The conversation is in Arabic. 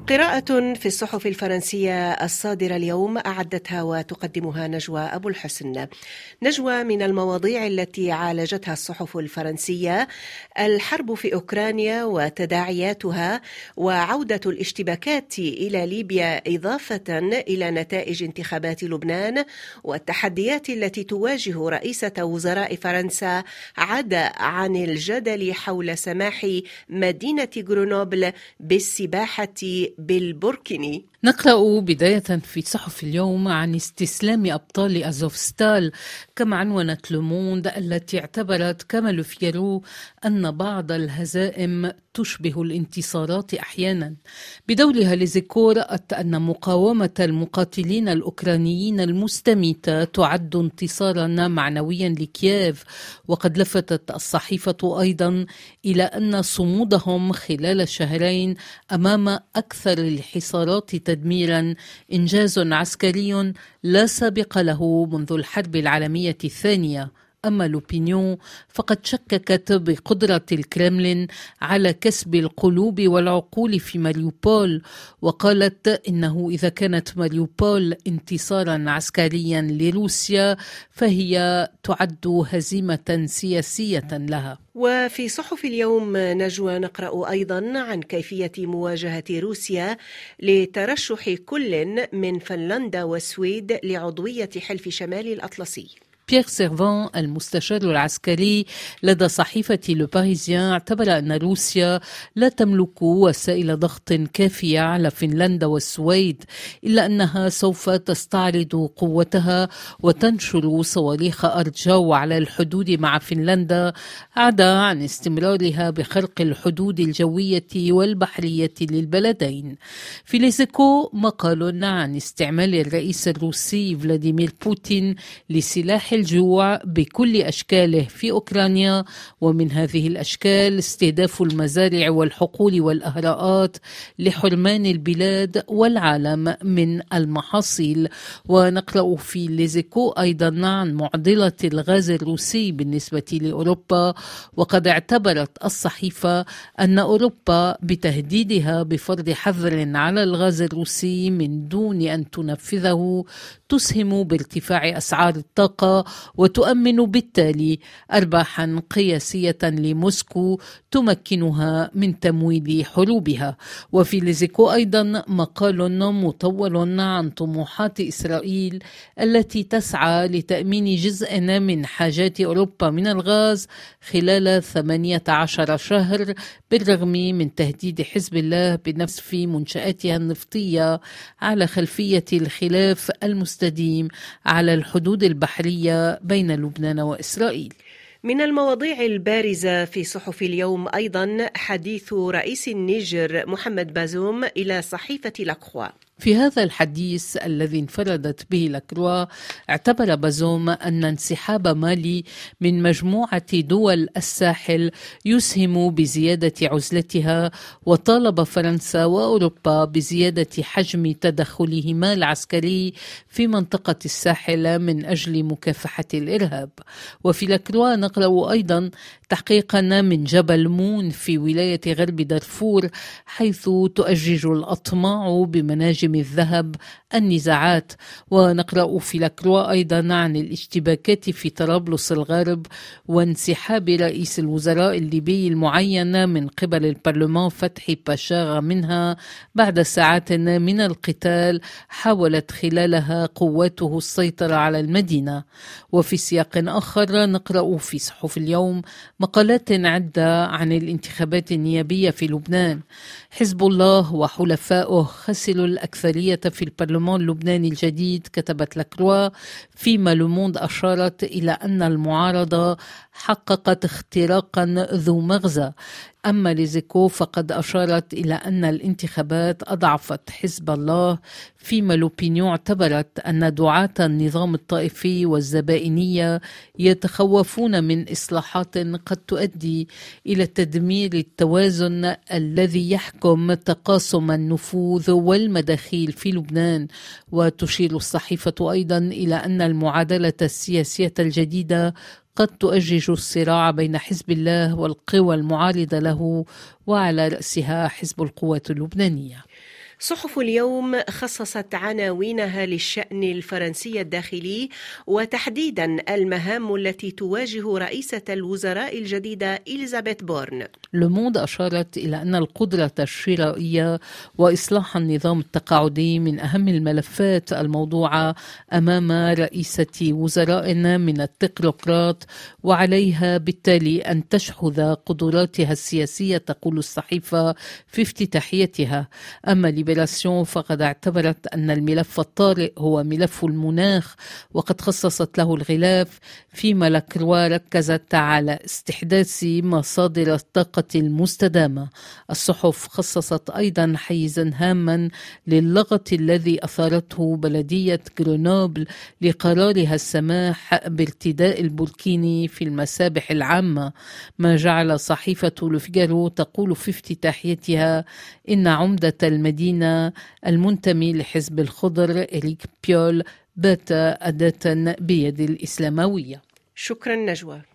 قراءة في الصحف الفرنسية الصادرة اليوم أعدتها وتقدمها نجوى أبو الحسن. نجوى، من المواضيع التي عالجتها الصحف الفرنسية الحرب في أوكرانيا وتداعياتها وعودة الاشتباكات إلى ليبيا، إضافة إلى نتائج انتخابات لبنان والتحديات التي تواجه رئيسة وزراء فرنسا عدا عن الجدل حول سماح مدينة غرونوبل بالسباحة بالبوركيني. نقرأ بداية في صحف اليوم عن استسلام أبطال أزوفستال، كما عنونت لوموند التي اعتبرت كما لو فيغارو أن بعض الهزائم تشبه الانتصارات أحيانا. بدورها ليزيكو رأت أن مقاومة المقاتلين الأوكرانيين المستميتة تعد انتصارا معنويا لكييف، وقد لفتت الصحيفة أيضا إلى أن صمودهم خلال شهرين أمام أكثر الحصارات تدميرا إنجاز عسكري لا سابق له منذ الحرب العالمية الثانية. أما لوبينيون فقد شككت بقدرة الكرملين على كسب القلوب والعقول في ماريوبول، وقالت إنه إذا كانت ماريوبول انتصارا عسكريا لروسيا فهي تعد هزيمة سياسية لها. وفي صحف اليوم نجوى نقرأ أيضا عن كيفية مواجهة روسيا لترشح كل من فنلندا والسويد لعضوية حلف شمال الأطلسي. بيير سيرفان المستشار العسكري لدى صحيفة لو باريزيان اعتبر أن روسيا لا تملك وسائل ضغط كافية على فنلندا والسويد، إلا أنها سوف تستعرض قوتها وتنشر صواريخ أرجو على الحدود مع فنلندا، عدا عن استمرارها بخرق الحدود الجوية والبحرية للبلدين. في ليزيكو مقال عن استعمال الرئيس الروسي فلاديمير بوتين لسلاح الجوع بكل أشكاله في أوكرانيا، ومن هذه الأشكال استهداف المزارع والحقول والأهراءات لحرمان البلاد والعالم من المحاصيل. ونقرأ في ليزيكو أيضا عن معضلة الغاز الروسي بالنسبة لأوروبا، وقد اعتبرت الصحيفة أن أوروبا بتهديدها بفرض حظر على الغاز الروسي من دون أن تنفذه تسهم بارتفاع أسعار الطاقة وتؤمن بالتالي أرباحا قياسية لموسكو تمكنها من تمويل حروبها. وفي ليزيكو أيضا مقال مطول عن طموحات إسرائيل التي تسعى لتأمين جزء من حاجات أوروبا من الغاز خلال 18 شهر، بالرغم من تهديد حزب الله بنسف منشآتها النفطية على خلفية الخلاف المستديم على الحدود البحرية بين لبنان وإسرائيل. من المواضيع البارزة في صحف اليوم أيضا حديث رئيس النيجر محمد بازوم إلى صحيفة لاكروا. في هذا الحديث الذي انفردت به لاكروا اعتبر بازوم أن انسحاب مالي من مجموعة دول الساحل يسهم بزيادة عزلتها، وطالب فرنسا وأوروبا بزيادة حجم تدخلهما العسكري في منطقة الساحل من أجل مكافحة الإرهاب. وفي لاكروا نقرأ أيضا تحقيقا من جبل مون في ولاية غرب دارفور، حيث تؤجج الأطماع بمناجم الذهب النزاعات. ونقرأ في لاكروا أيضا عن الاشتباكات في طرابلس الغرب وانسحاب رئيس الوزراء الليبي المعين من قبل البرلمان فتحي باشاغا منها بعد ساعات من القتال حاولت خلالها قواته السيطرة على المدينة. وفي سياق آخر نقرأ في صحف اليوم مقالات عدة عن الانتخابات النيابية في لبنان. حزب الله وحلفائه خسروا الأكثرية في البرلمان اللبناني الجديد، كتبت لاكروا، فيما لوموند أشارت إلى أن المعارضة حققت اختراقا ذو مغزى. أما ليزيكو فقد أشارت إلى أن الانتخابات أضعفت حزب الله، فيما لوبينيون اعتبرت أن دعاة النظام الطائفي والزبائنية يتخوفون من إصلاحات قد تؤدي إلى تدمير التوازن الذي يحكم تقاسم النفوذ والمداخيل في لبنان. وتشير الصحيفة أيضا إلى أن المعادلة السياسية الجديدة قد تؤجج الصراع بين حزب الله والقوى المعارضة له، وعلى رأسها حزب القوات اللبنانية. صحف اليوم خصصت عناوينها للشأن الفرنسي الداخلي وتحديدا المهام التي تواجه رئيسة الوزراء الجديدة إليزابيث بورن. لو موند أشارت إلى أن القدرة الشرائية وإصلاح النظام التقاعدي من أهم الملفات الموضوعة أمام رئيسة وزرائنا من التكنوقراط، وعليها بالتالي أن تشحذ قدراتها السياسية، تقول الصحيفة في افتتاحيتها. أما ليبراسيون فقد اعتبرت أن الملف الطارئ هو ملف المناخ، وقد خصصت له الغلاف، فيما لاكروا ركزت على استحداث مصادر الطاقة المستدامة. الصحف خصصت أيضا حيزا هاما للغط الذي أثارته بلدية غرينوبل لقرارها السماح بارتداء البوركيني في المسابح العامة، ما جعل صحيفة لوفيغارو تقول في افتتاحيتها إن عمدة المدينة المنتمي لحزب الخضر إريك بيول بات أداة بيد الإسلاموية. شكرا نجوى.